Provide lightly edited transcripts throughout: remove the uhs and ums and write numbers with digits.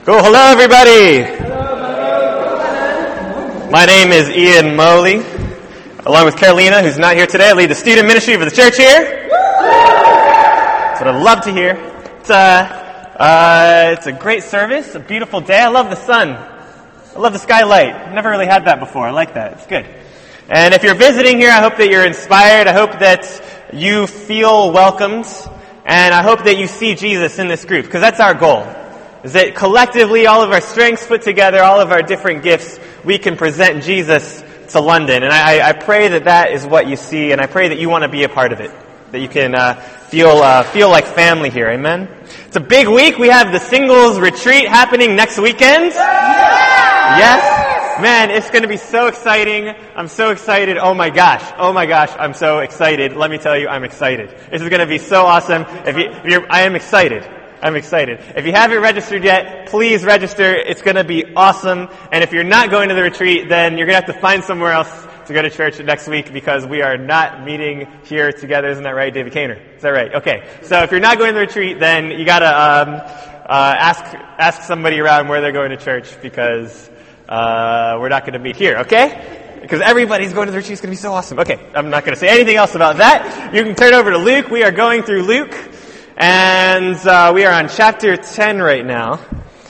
Cool. Hello, everybody. My name is Ian Moley. Along with Carolina, who's not here today, I lead the student ministry for the church here. That's what I love to hear. It's a great service, a beautiful day. I love the sun. I love the skylight. Never really had that before. I like that. It's good. And if you're visiting here, I hope that you're inspired. I hope that you feel welcomed. And I hope that you see Jesus in this group, because that's our goal. Is that collectively, all of our strengths put together, all of our different gifts, we can present Jesus to London. And I pray that that is what you see, and I pray that you want to be a part of it. That you can feel like family here. Amen? It's a big week. We have the singles retreat happening next weekend. Yes? Man, it's going to be so exciting. I'm so excited. Oh my gosh, I'm so excited. Let me tell you, I'm excited. This is going to be so awesome. I am excited. I'm excited. If you haven't registered yet, please register. It's going to be awesome. And if you're not going to the retreat, then you're going to have to find somewhere else to go to church next week, because we are not meeting here together. Isn't that right, David Kaner? Is that right? Okay. So if you're not going to the retreat, then you got to ask somebody around where they're going to church, because we're not going to meet here. Okay? Because everybody's going to the retreat. It's going to be so awesome. Okay. I'm not going to say anything else about that. You can turn over to Luke. We are going through Luke. And we are on chapter 10 right now.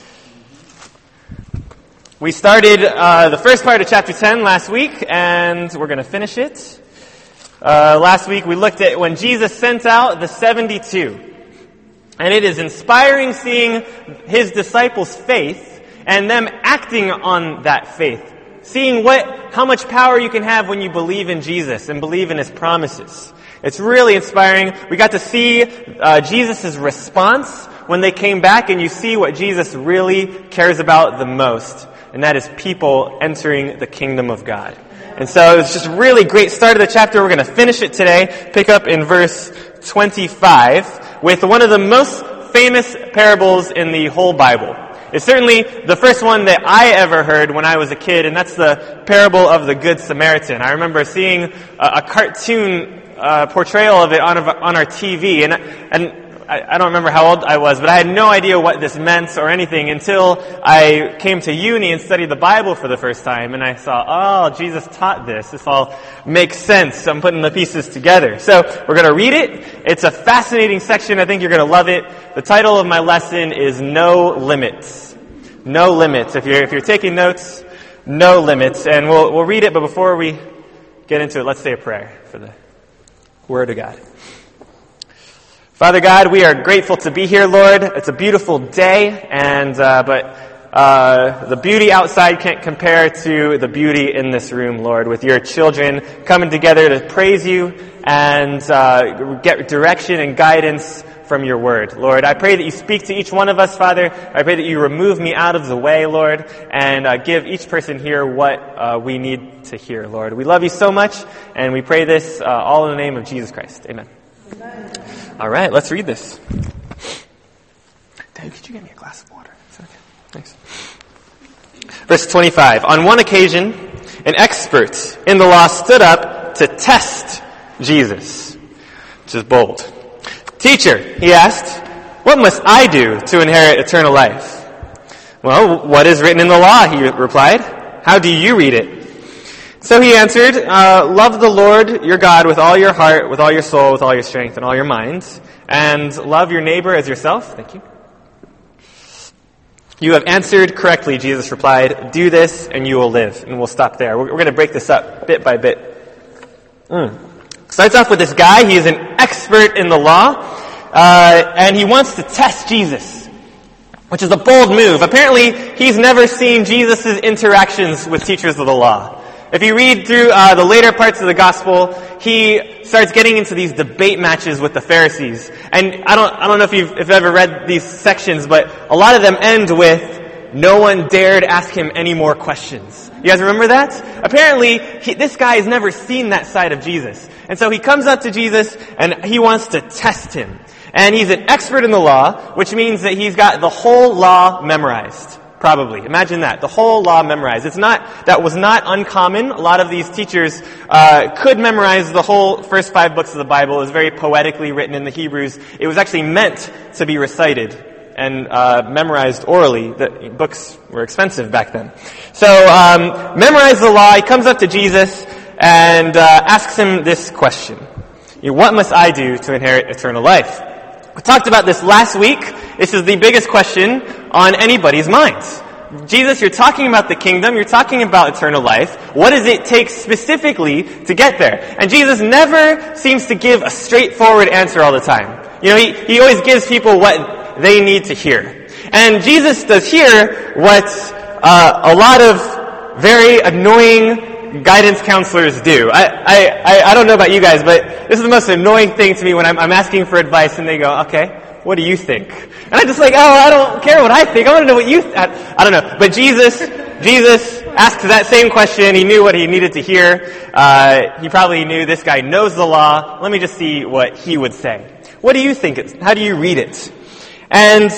We started the first part of chapter 10 last week, and we're going to finish it. Last week we looked at when Jesus sent out the 72. And it is inspiring seeing his disciples' faith and them acting on that faith. Seeing how much power you can have when you believe in Jesus and believe in his promises. It's really inspiring. We got to see Jesus' response when they came back, and you see what Jesus really cares about the most, and that is people entering the kingdom of God. And so it's just a really great start of the chapter. We're going to finish it today, pick up in verse 25, with one of the most famous parables in the whole Bible. It's certainly the first one that I ever heard when I was a kid, and that's the parable of the Good Samaritan. I remember seeing a cartoon portrayal of it on our TV, and I don't remember how old I was, but I had no idea what this meant or anything until I came to uni and studied the Bible for the first time, and I saw, Jesus taught this. This all makes sense. I'm putting the pieces together. So we're going to read it. It's a fascinating section. I think you're going to love it. The title of my lesson is No Limits. No Limits. If you're taking notes, No Limits. And we'll read it, but before we get into it, let's say a prayer for the Word of God. Father God, we are grateful to be here, Lord. It's a beautiful day, but the beauty outside can't compare to the beauty in this room, Lord, with your children coming together to praise you and get direction and guidance from your word. Lord, I pray that you speak to each one of us, Father. I pray that you remove me out of the way, Lord, and give each person here what we need to hear, Lord. We love you so much, and we pray this all in the name of Jesus Christ. Amen. Amen. All right, let's read this. Dave, could you get me a glass of water? Is that okay? Thanks. Verse 25. On one occasion, an expert in the law stood up to test Jesus, which is bold. Teacher, he asked, what must I do to inherit eternal life? Well, what is written in the law? He replied. How do you read it? So he answered, love the Lord your God with all your heart, with all your soul, with all your strength, and all your mind, and love your neighbor as yourself. Thank you. You have answered correctly, Jesus replied. Do this and you will live. And we'll stop there. We're going to break this up bit by bit. Starts off with this guy. He is an expert in the law, and he wants to test Jesus, which is a bold move. Apparently, he's never seen Jesus' interactions with teachers of the law. If you read through the later parts of the gospel, he starts getting into these debate matches with the Pharisees. And I don't know if you've ever read these sections, but a lot of them end with, no one dared ask him any more questions. You guys remember that? Apparently, this guy has never seen that side of Jesus. And so he comes up to Jesus, and he wants to test him. And he's an expert in the law, which means that he's got the whole law memorized. Probably. Imagine that. The whole law memorized. That was not uncommon. A lot of these teachers could memorize the whole first 5 books of the Bible. It was very poetically written in the Hebrews. It was actually meant to be recited and memorized orally. The books were expensive back then. So, memorized the law. He comes up to Jesus and asks him this question. What must I do to inherit eternal life? We talked about this last week. This is the biggest question on anybody's minds. Jesus, you're talking about the kingdom. You're talking about eternal life. What does it take specifically to get there? And Jesus never seems to give a straightforward answer all the time. He always gives people what they need to hear. And Jesus does here what a lot of very annoying guidance counselors do. I don't know about you guys, but this is the most annoying thing to me when I'm asking for advice and they go, okay, what do you think? And I'm just like, I don't care what I think. I want to know what you I don't know. But Jesus asked that same question. He knew what he needed to hear. He probably knew this guy knows the law. Let me just see what he would say. What do you think? How do you read it? And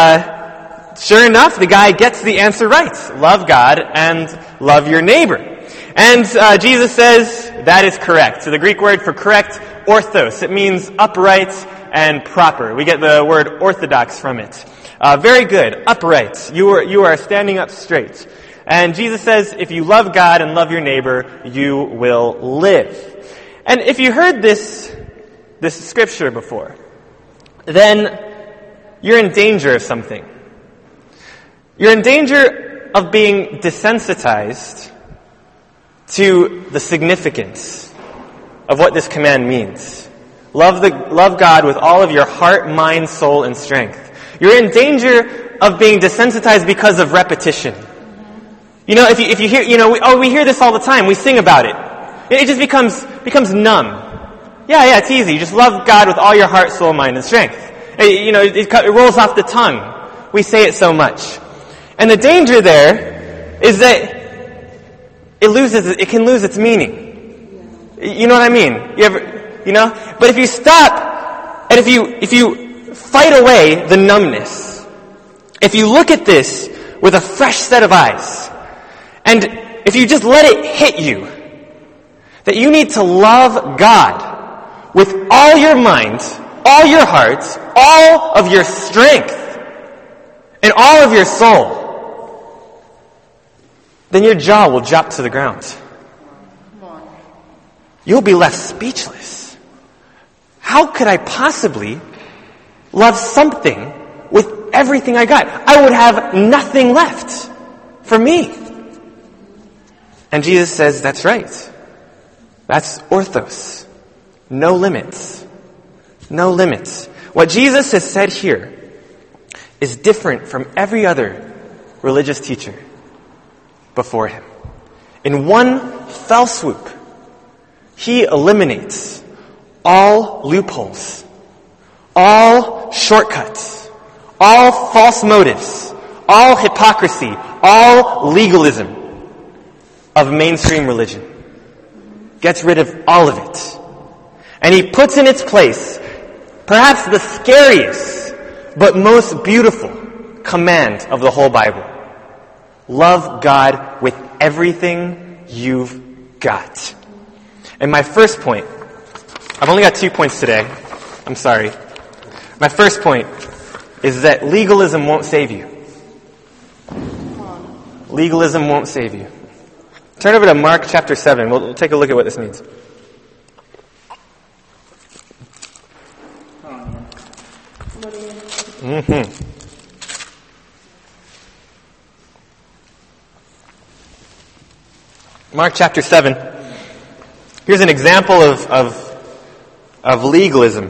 sure enough, the guy gets the answer right. Love God and love your neighbor. And Jesus says that is correct. So the Greek word for correct, orthos. It means upright and proper. We get the word orthodox from it. Very good, upright. You are standing up straight. And Jesus says, if you love God and love your neighbor, you will live. And if you heard this scripture before, then you're in danger of something. You're in danger of being desensitized to the significance of what this command means. Love God with all of your heart, mind, soul, and strength. You're in danger of being desensitized because of repetition. If you hear, we hear this all the time. We sing about it. It just becomes numb. Yeah, it's easy. You just love God with all your heart, soul, mind, and strength. It rolls off the tongue. We say it so much. And the danger there is that it can lose its meaning. You know what I mean? But if you stop, and if you fight away the numbness, if you look at this with a fresh set of eyes, and if you just let it hit you, that you need to love God with all your mind, all your heart, all of your strength, and all of your soul, then your jaw will drop to the ground. You'll be left speechless. How could I possibly love something with everything I got? I would have nothing left for me. And Jesus says, that's right. That's orthos. No limits. No limits. What Jesus has said here is different from every other religious teacher before him. In one fell swoop, he eliminates all loopholes, all shortcuts, all false motives, all hypocrisy, all legalism of mainstream religion. Gets rid of all of it. And he puts in its place perhaps the scariest but most beautiful command of the whole Bible. Love God with everything you've got. And my first point, I've only got 2 points today. I'm sorry. My first point is that legalism won't save you. Legalism won't save you. Turn over to Mark chapter 7. We'll take a look at what this means. Mark chapter 7. Here's an example of legalism.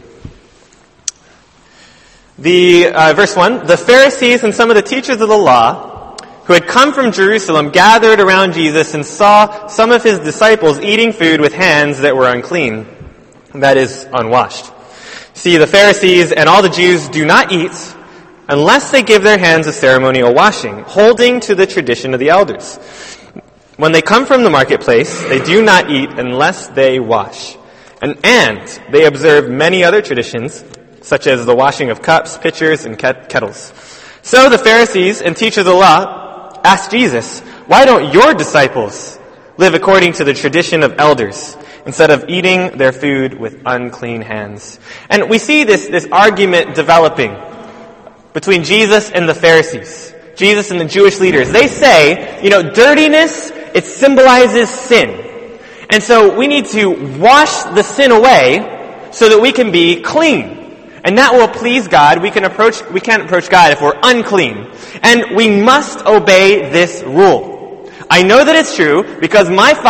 Verse 1, the Pharisees and some of the teachers of the law who had come from Jerusalem gathered around Jesus and saw some of his disciples eating food with hands that were unclean, that is, unwashed. See, the Pharisees and all the Jews do not eat unless they give their hands a ceremonial washing, holding to the tradition of the elders. When they come from the marketplace, they do not eat unless they wash. And they observe many other traditions, such as the washing of cups, pitchers, and kettles. So the Pharisees and teachers of the law asked Jesus, why don't your disciples live according to the tradition of elders, instead of eating their food with unclean hands? And we see this argument developing between Jesus and the Pharisees, Jesus and the Jewish leaders. They say, dirtiness, it symbolizes sin. And so we need to wash the sin away so that we can be clean. And that will please God. We can't approach God if we're unclean. And we must obey this rule. I know that it's true because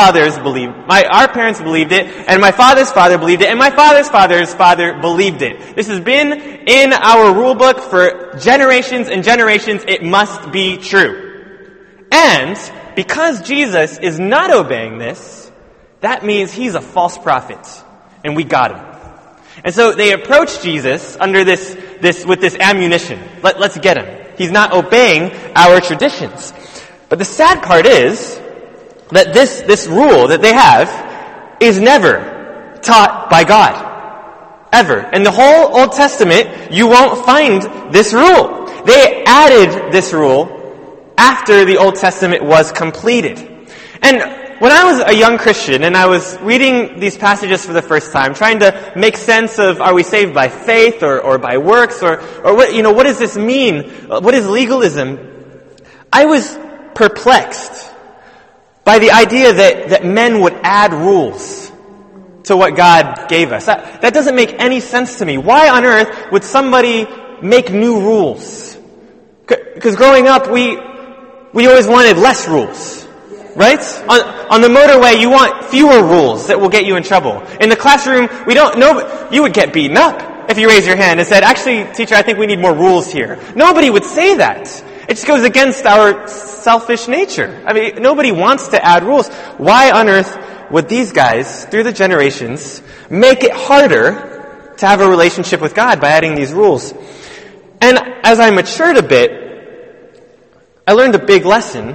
our parents believed it, and my father's father believed it, and my father's father's father believed it. This has been in our rule book for generations and generations. It must be true. And because Jesus is not obeying this, that means he's a false prophet, and we got him. And so they approach Jesus under with this ammunition. Let's get him. He's not obeying our traditions. But the sad part is that this rule that they have is never taught by God. Ever. In the whole Old Testament, you won't find this rule. They added this rule after the Old Testament was completed. And when I was a young Christian and I was reading these passages for the first time, trying to make sense of are we saved by faith or by works or what does this mean? What is legalism? I was perplexed by the idea that men would add rules to what God gave us. That doesn't make any sense to me. Why on earth would somebody make new rules? Because growing up, we always wanted less rules. Right? On the motorway, you want fewer rules that will get you in trouble. In the classroom, you would get beaten up if you raised your hand and said, actually, teacher, I think we need more rules here. Nobody would say that. It just goes against our selfish nature. I mean, nobody wants to add rules. Why on earth would these guys, through the generations, make it harder to have a relationship with God by adding these rules? And as I matured a bit, I learned a big lesson.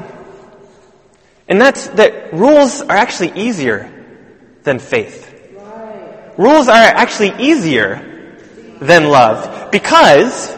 And that's that rules are actually easier than faith. Right. Rules are actually easier than love. Because,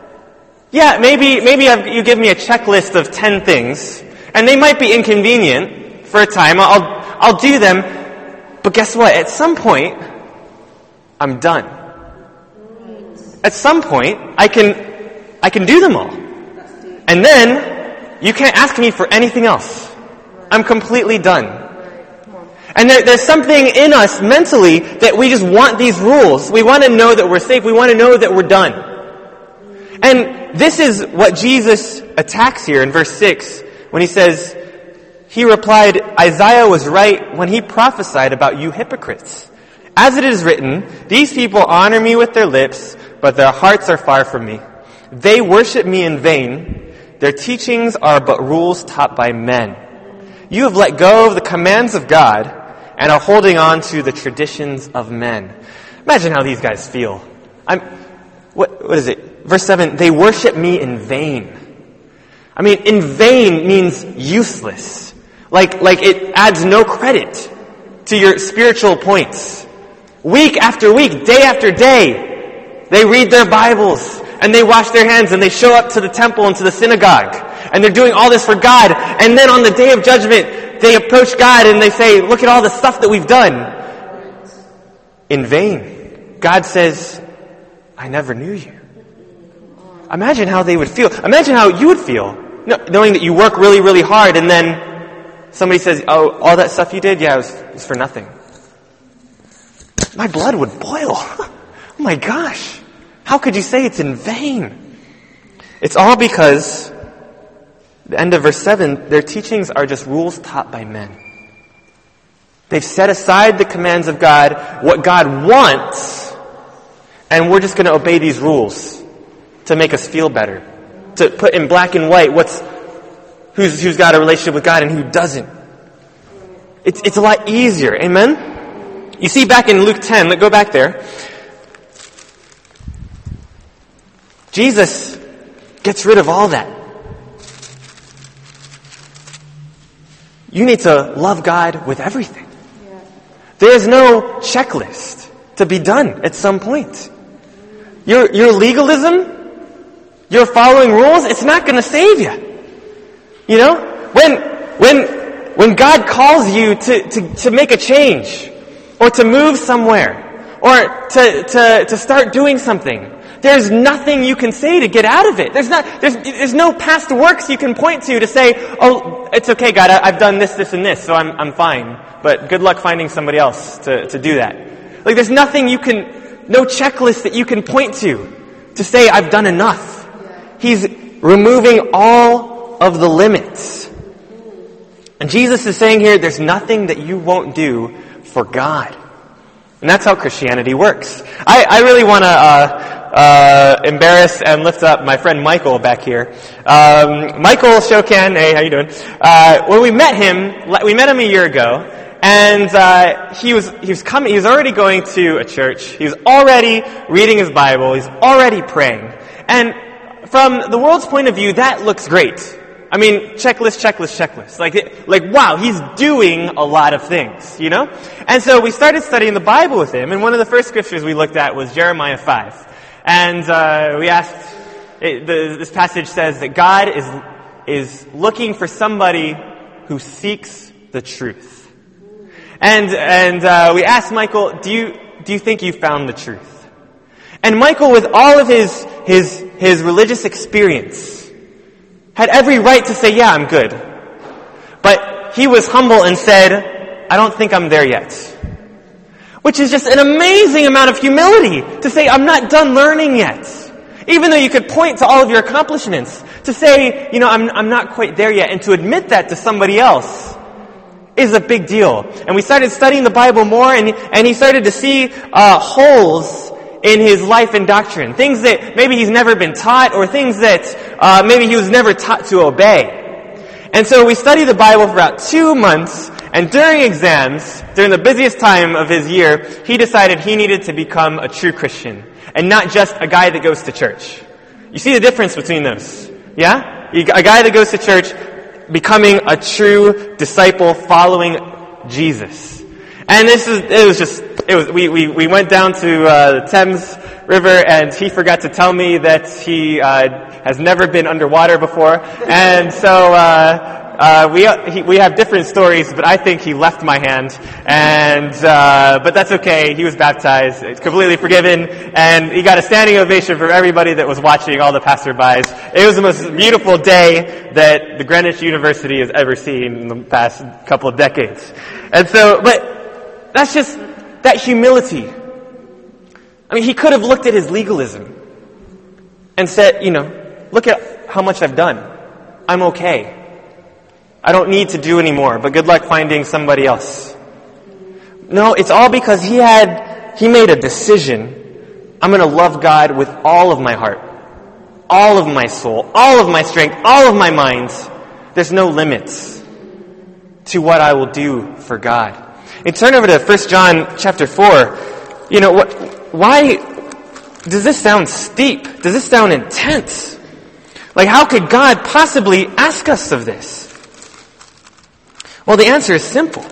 maybe you give me a checklist of 10 things, and they might be inconvenient for a time. I'll do them. But guess what? At some point, I'm done. At some point, I can do them all. And then, you can't ask me for anything else. I'm completely done. And there's something in us mentally that we just want these rules. We want to know that we're safe. We want to know that we're done. And this is what Jesus attacks here in verse 6 when he says, he replied, Isaiah was right when he prophesied about you hypocrites. As it is written, these people honor me with their lips, but their hearts are far from me. They worship me in vain. Their teachings are but rules taught by men. You have let go of the commands of God and are holding on to the traditions of men. Imagine how these guys feel. What is it? Verse 7, they worship me in vain. I mean, in vain means useless. Like it adds no credit to your spiritual points. Week after week, day after day, they read their Bibles and they wash their hands and they show up to the temple and to the synagogue. And they're doing all this for God. And then on the day of judgment, they approach God and they say, look at all the stuff that we've done. In vain. God says, I never knew you. Imagine how they would feel. Imagine how you would feel, knowing that you work really, really hard and then somebody says, oh, all that stuff you did? Yeah, it was for nothing. My blood would boil. Oh my gosh. How could you say it's in vain? It's all because the end of verse 7, their teachings are just rules taught by men. They've set aside the commands of God, what God wants, and we're just going to obey these rules to make us feel better. To put in black and white who's got a relationship with God and who doesn't. It's a lot easier. Amen? You see back in Luke 10, let's go back there. Jesus gets rid of all that. You need to love God with everything. Yeah. There's no checklist to be done at some point. Your legalism, your following rules, it's not going to save you. You know, when God calls you to make a change, or to move somewhere, or to start doing something, there's nothing you can say to get out of it. There's no past works you can point to say, oh, it's okay, God, I've done this, this, and this, so I'm fine. But good luck finding somebody else to do that. Like, there's nothing no checklist that you can point to say, I've done enough. He's removing all of the limits. And Jesus is saying here, there's nothing that you won't do for God. And that's how Christianity works. I really want to embarrass and lift up my friend Michael back here. Michael Shokan, hey, how you doing? When we met him a year ago, and he was already going to a church. He was already reading his Bible. He's already praying. And from the world's point of view, that looks great. I mean, checklist. Like, wow, he's doing a lot of things, you know? And so we started studying the Bible with him, and one of the first scriptures we looked at was Jeremiah 5. And we asked, this passage says that God is looking for somebody who seeks the truth. And we asked Michael, do you think you found the truth? And Michael, with all of his religious experience, had every right to say, yeah, I'm good. But he was humble and said, I don't think I'm there yet. Which is just an amazing amount of humility to say, I'm not done learning yet. Even though you could point to all of your accomplishments, to say, I'm not quite there yet, and to admit that to somebody else is a big deal. And we started studying the Bible more, and he started to see holes in his life and doctrine. Things that maybe he's never been taught, or things that maybe he was never taught to obey. And so we studied the Bible for about 2 months, and during exams, during the busiest time of his year, he decided he needed to become a true Christian, and not just a guy that goes to church. You see the difference between those? Yeah? A guy that goes to church becoming a true disciple following Jesus. And we went down to the Thames River, and he forgot to tell me that he has never been underwater before. And so we have different stories, but I think he left my hand. But that's okay. He was baptized, completely forgiven, and he got a standing ovation from everybody that was watching, all the passerbys. It was the most beautiful day that the Greenwich University has ever seen in the past couple of decades. And so, but that's just that humility. I mean, he could have looked at his legalism and said, look at how much I've done. I'm okay. I don't need to do anymore, but good luck finding somebody else. No, it's all because he made a decision. I'm going to love God with all of my heart, all of my soul, all of my strength, all of my mind. There's no limits to what I will do for God. And turn over to 1 John chapter 4. Why does this sound steep? Does this sound intense? Like, how could God possibly ask us of this? Well, the answer is simple.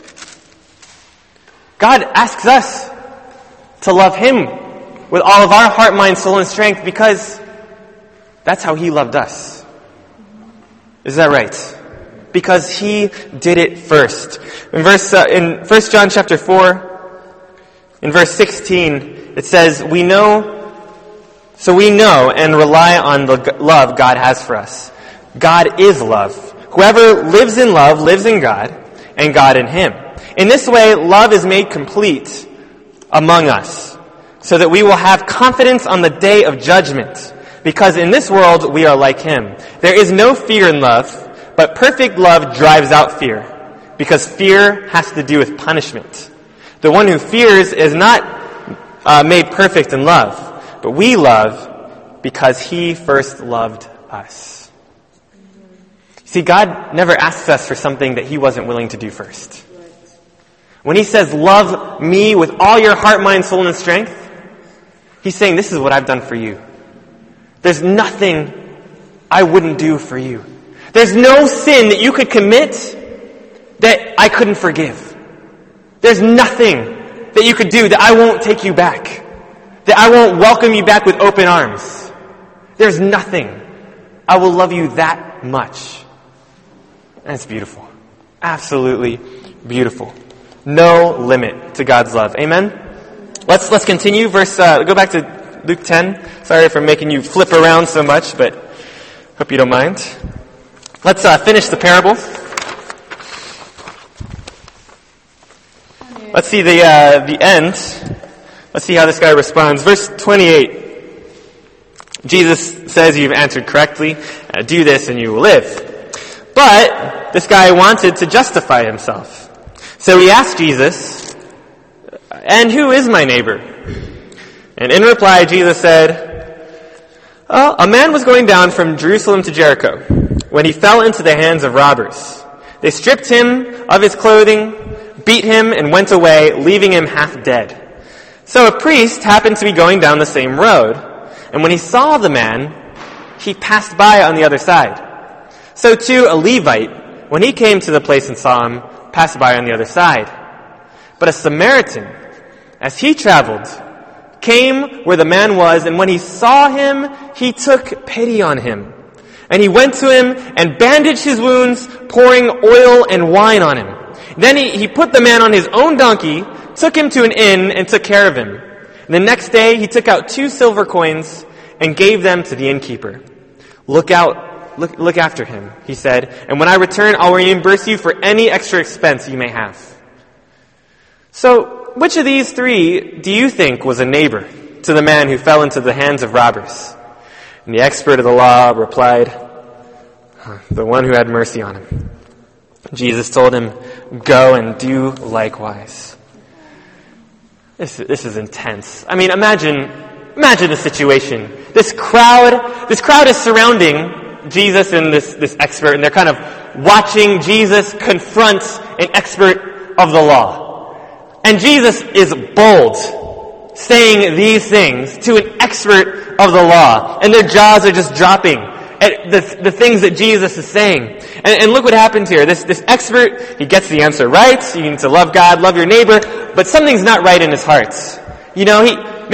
God asks us to love Him with all of our heart, mind, soul, and strength because that's how He loved us. Is that right? Because He did it first. In 1 John chapter 4, in verse 16, it says, we know and rely on the love God has for us. God is love. Whoever lives in love lives in God, and God in him. In this way, love is made complete among us, so that we will have confidence on the day of judgment, because in this world we are like Him. There is no fear in love, but perfect love drives out fear, because fear has to do with punishment. The one who fears is not made perfect in love, but we love because He first loved us. See, God never asks us for something that He wasn't willing to do first. When He says, love me with all your heart, mind, soul, and strength, He's saying, this is what I've done for you. There's nothing I wouldn't do for you. There's no sin that you could commit that I couldn't forgive. There's nothing that you could do that I won't take you back, that I won't welcome you back with open arms. There's nothing. I will love you that much. And it's beautiful. Absolutely beautiful. No limit to God's love. Amen? Let's continue. Go back to Luke 10. Sorry for making you flip around so much, but hope you don't mind. Let's finish the parable. Let's see the end. Let's see how this guy responds. Verse 28. Jesus says, "You've answered correctly. Do this and you will live." But this guy wanted to justify himself. So he asked Jesus, "And who is my neighbor?" And in reply, Jesus said, "A man was going down from Jerusalem to Jericho when he fell into the hands of robbers. They stripped him of his clothing, beat him, and went away, leaving him half dead. So a priest happened to be going down the same road, and when he saw the man, he passed by on the other side. So too a Levite, when he came to the place and saw him, passed by on the other side. But a Samaritan, as he traveled, came where the man was, and when he saw him, he took pity on him. And he went to him and bandaged his wounds, pouring oil and wine on him. Then he put the man on his own donkey, took him to an inn, and took care of him. And the next day he took out 2 silver coins and gave them to the innkeeper. Look after him," he said, "and when I return, I'll reimburse you for any extra expense you may have." So, which of these 3 do you think was a neighbor to the man who fell into the hands of robbers? And the expert of the law replied, "The one who had mercy on him." Jesus told him, "Go and do likewise." This is intense. I mean, imagine the situation. This crowd is surrounding Jesus and this expert, and they're kind of watching Jesus confront an expert of the law. And Jesus is bold, saying these things to an expert of the law, and their jaws are just dropping at the things that Jesus is saying. And look what happens here. This expert, he gets the answer right. You need to love God, love your neighbor, but something's not right in his heart. You know,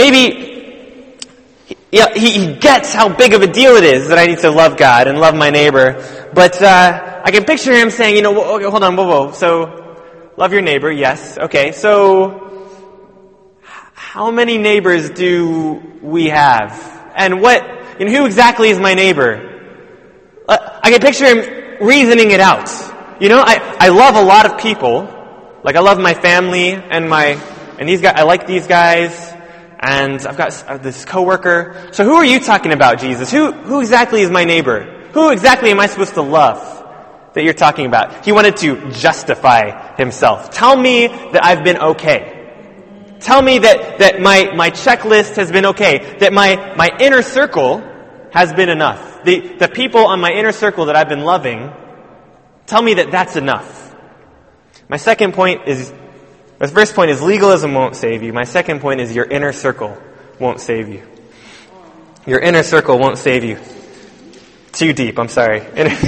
he gets how big of a deal it is that I need to love God and love my neighbor. But I can picture him saying, okay, hold on, whoa. So, love your neighbor, yes. Okay, so how many neighbors do we have? And who exactly is my neighbor? I can picture him reasoning it out. I love a lot of people. Like, I love my family and these guys. I like these guys, and I've got this coworker. So who are you talking about, Jesus? Who exactly is my neighbor? Who exactly am I supposed to love that you're talking about? He wanted to justify himself. Tell me that I've been okay. Tell me that my checklist has been okay. That my inner circle has been enough. The people on my inner circle that I've been loving, tell me that that's enough. My first point is legalism won't save you. My second point is your inner circle won't save you. Your inner circle won't save you. Too deep, I'm sorry.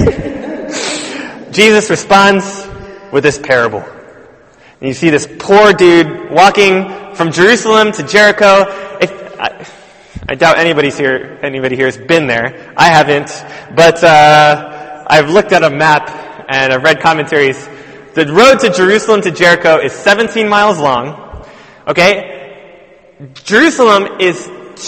Jesus responds with this parable. And you see this poor dude walking from Jerusalem to Jericho. I doubt anybody here has been there. I haven't. But I've looked at a map and I've read commentaries. The road to Jerusalem to Jericho is 17 miles long. Okay? Jerusalem is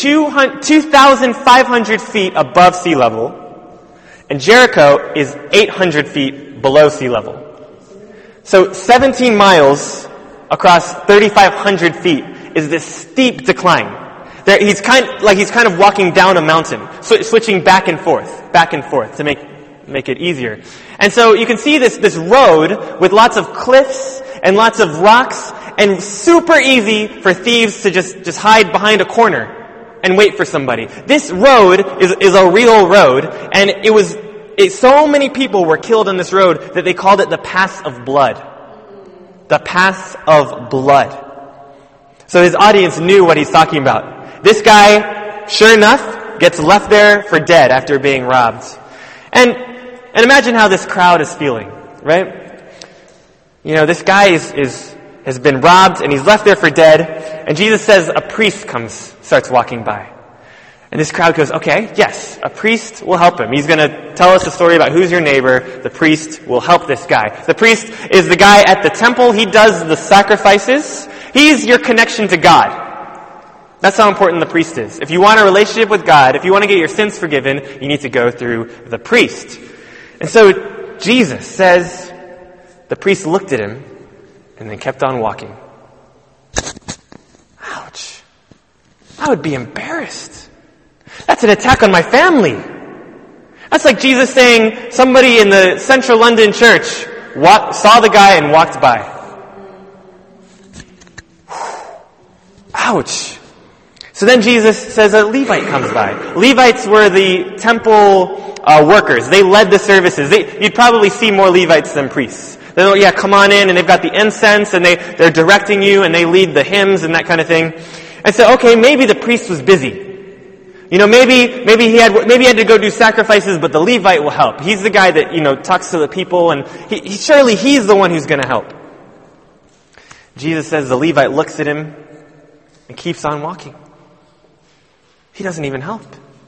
2,500 feet above sea level. And Jericho is 800 feet below sea level. So 17 miles across 3,500 feet is this steep decline. He's kind of walking down a mountain, switching back and forth to make it easier. And so you can see this road with lots of cliffs and lots of rocks, and super easy for thieves to just hide behind a corner and wait for somebody. This road is a real road, and so many people were killed on this road that they called it the Pass of Blood. The Pass of Blood. So his audience knew what he's talking about. This guy, sure enough, gets left there for dead after being robbed. And imagine how this crowd is feeling, right? This guy has been robbed and he's left there for dead, and Jesus says a priest starts walking by. And this crowd goes, okay, yes, a priest will help him. He's going to tell us a story about who's your neighbor. The priest will help this guy. The priest is the guy at the temple. He does the sacrifices. He's your connection to God. That's how important the priest is. If you want a relationship with God, if you want to get your sins forgiven, you need to go through the priest. And so Jesus says, the priest looked at him and then kept on walking. Ouch. I would be embarrassed. That's an attack on my family. That's like Jesus saying somebody in the central London church saw the guy and walked by. Ouch. So then Jesus says a Levite comes by. Levites were the temple workers. They led the services. You'd probably see more Levites than priests. They'll, come on in, and they've got the incense, and they're directing you, and they lead the hymns and that kind of thing. And so, okay, maybe the priest was busy. Maybe he had to go do sacrifices, but the Levite will help. He's the guy that, talks to the people, and surely he's the one who's going to help. Jesus says the Levite looks at him and keeps on walking. He doesn't even help.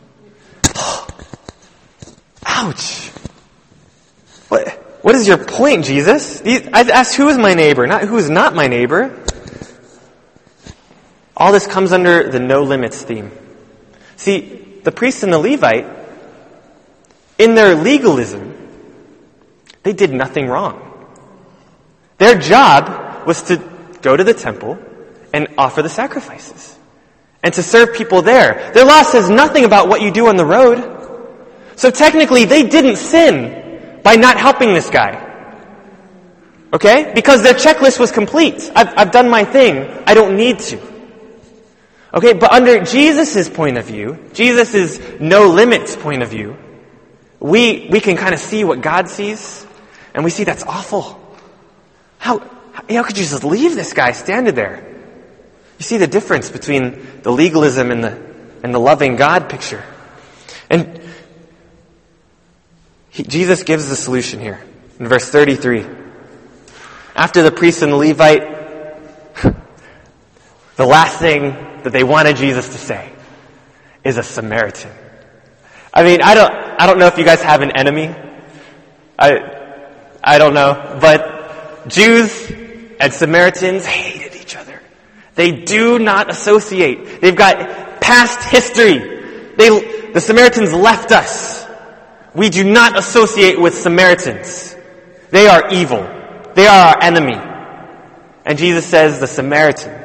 Ouch. What is your point, Jesus? I asked who is my neighbor, not who is not my neighbor. All this comes under the no limits theme. See, the priest and the Levite, in their legalism, they did nothing wrong. Their job was to go to the temple and offer the sacrifices and to serve people there. Their law says nothing about what you do on the road. So technically, they didn't sin by not helping this guy. Okay? Because their checklist was complete. I've done my thing. I don't need to. Okay, but under Jesus' point of view, Jesus' no limits point of view, we can kind of see what God sees, and we see that's awful. How could you just leave this guy standing there? You see the difference between the legalism and the loving God picture. And Jesus gives the solution here in verse 33. After the priest and the Levite, the last thing that they wanted Jesus to say is a Samaritan. I mean, I don't know if you guys have an enemy. I don't know, but Jews and Samaritans hated each other. They do not associate. They've got past history. The Samaritans left us. We do not associate with Samaritans. They are evil. They are our enemy. And Jesus says the Samaritan.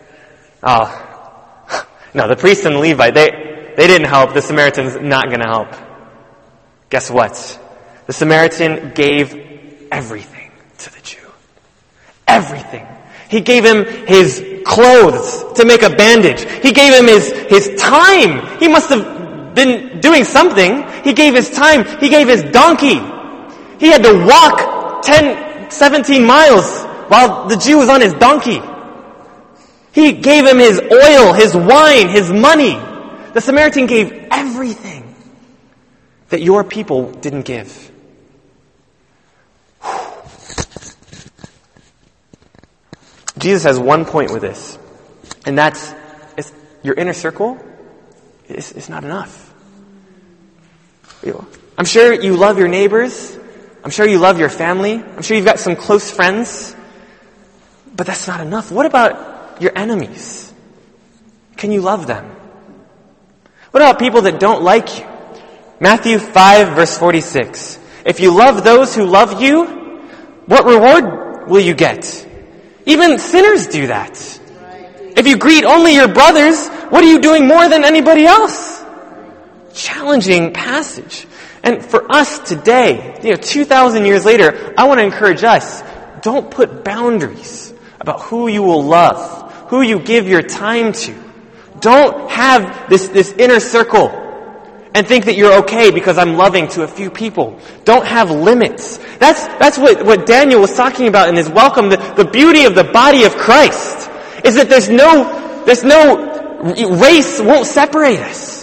No, the priest and the Levite, they didn't help. The Samaritan's not going to help. Guess what? The Samaritan gave everything to the Jew. Everything. He gave him his clothes to make a bandage. He gave him his time. He must have been doing something. He gave his time. He gave his donkey. He had to walk 17 miles while the Jew was on his donkey. He gave him his oil, his wine, his money. The Samaritan gave everything that your people didn't give. Jesus has one point with this, and that's your inner circle is not enough. I'm sure you love your neighbors. I'm sure you love your family. I'm sure you've got some close friends. But that's not enough. What about your enemies? Can you love them? What about people that don't like you? Matthew 5, verse 46. If you love those who love you, what reward will you get? Even sinners do that. If you greet only your brothers, what are you doing more than anybody else? Challenging passage. And for us today, 2,000 years later, I want to encourage us, don't put boundaries about who you will love, who you give your time to. Don't have this inner circle and think that you're okay because I'm loving to a few people. Don't have limits. That's what Daniel was talking about in his welcome. The beauty of the body of Christ is that there's no race won't separate us.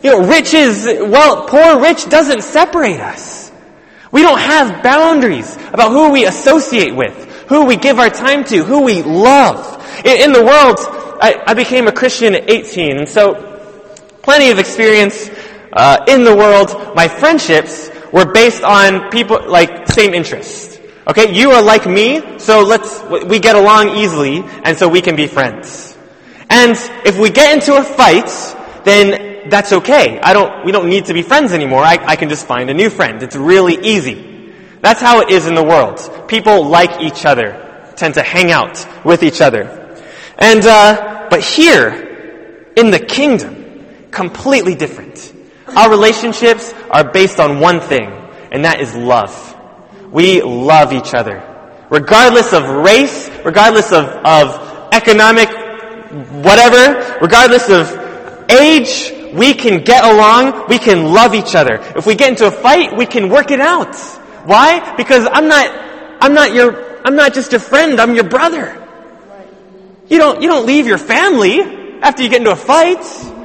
Poor, rich doesn't separate us. We don't have boundaries about who we associate with, who we give our time to, who we love. In the world, I became a Christian at 18, and so plenty of experience in the world. My friendships were based on people like same interests. Okay, you are like me, so we get along easily, and so we can be friends. And if we get into a fight, then that's okay. We don't need to be friends anymore. I can just find a new friend. It's really easy. That's how it is in the world. People like each other, tend to hang out with each other. And, but here, in the kingdom, completely different. Our relationships are based on one thing, and that is love. We love each other. Regardless of race, regardless of economic whatever, regardless of age, we can get along, we can love each other. If we get into a fight, we can work it out. Why? Because I'm not just your friend, I'm your brother. You don't leave your family after you get into a fight.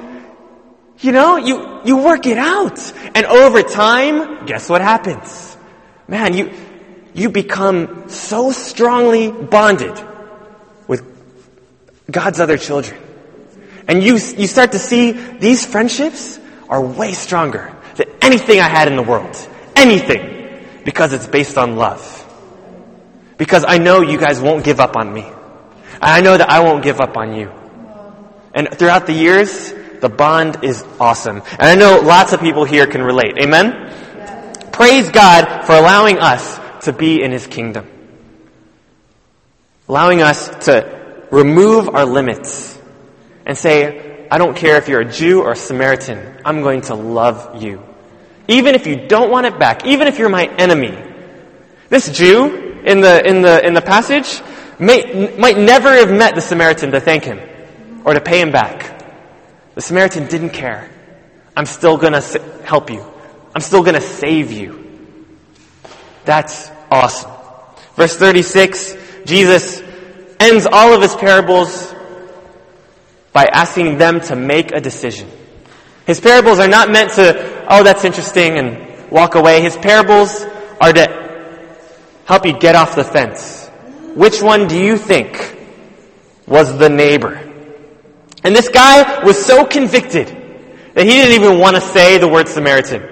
You work it out. And over time, guess what happens? Man, you become so strongly bonded with God's other children. And you start to see these friendships are way stronger than anything I had in the world. Anything. Because it's based on love. Because I know you guys won't give up on me. And I know that I won't give up on you. And throughout the years, the bond is awesome. And I know lots of people here can relate. Amen? Yes. Praise God for allowing us to be in His kingdom. Allowing us to remove our limits and say, I don't care if you're a Jew or a Samaritan, I'm going to love you. Even if you don't want it back, even if you're my enemy. This Jew in the passage might never have met the Samaritan to thank him or to pay him back. The Samaritan didn't care. I'm still going to help you. I'm still going to save you. That's awesome. Verse 36, Jesus ends all of His parables by asking them to make a decision. His parables are not meant to, oh, that's interesting, and walk away. His parables are to help you get off the fence. Which one do you think was the neighbor? And this guy was so convicted that he didn't even want to say the word Samaritan.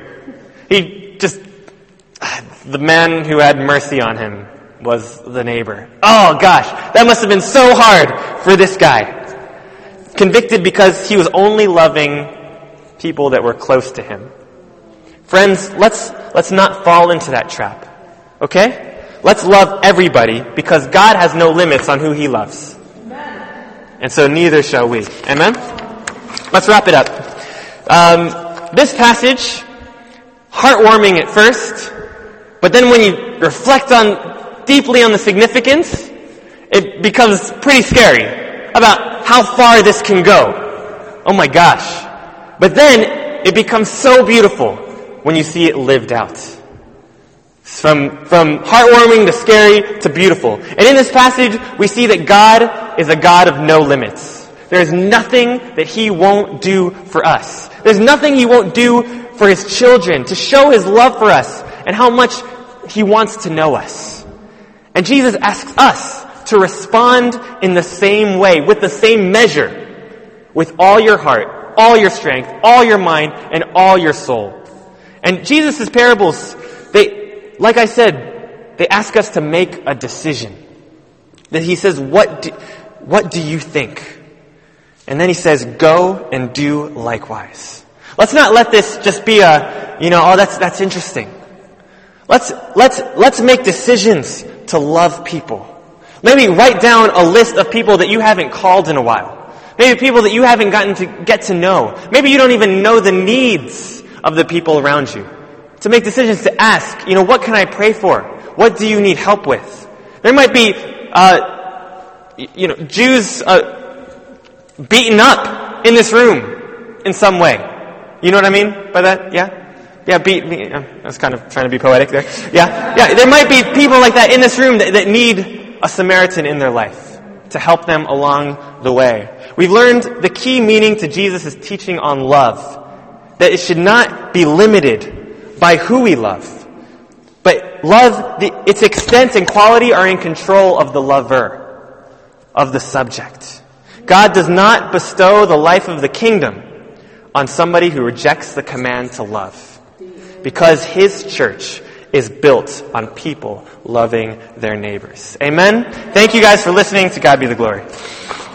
The man who had mercy on him was the neighbor. Oh gosh, that must have been so hard for this guy. Convicted because he was only loving people that were close to him. Friends, let's not fall into that trap. Okay? Let's love everybody because God has no limits on who He loves. And so neither shall we. Amen? Let's wrap it up. This passage, heartwarming at first, but then when you reflect deeply on the significance, it becomes pretty scary about how far this can go. Oh my gosh. But then it becomes so beautiful when you see it lived out. From heartwarming to scary to beautiful. And in this passage, we see that God is a God of no limits. There is nothing that He won't do for us. There's nothing He won't do for His children to show His love for us and how much He wants to know us. And Jesus asks us to respond in the same way, with the same measure, with all your heart, all your strength, all your mind, and all your soul. And Jesus' parables, like I said, they ask us to make a decision. That He says, what do you think? And then He says, go and do likewise. Let's not let this just be that's interesting. Let's make decisions to love people. Maybe write down a list of people that you haven't called in a while. Maybe people that you haven't gotten to get to know. Maybe you don't even know the needs of the people around you. To make decisions to ask, what can I pray for? What do you need help with? There might be, Jews beaten up in this room in some way. You know what I mean by that? Yeah? Yeah, I was kind of trying to be poetic there. Yeah, there might be people like that in this room that need a Samaritan in their life to help them along the way. We've learned the key meaning to Jesus' teaching on love, that it should not be limited by who we love. But love, its extent and quality are in control of the lover, of the subject. God does not bestow the life of the kingdom on somebody who rejects the command to love. Because His church is built on people loving their neighbors. Amen? Thank you guys for listening. To God be the glory.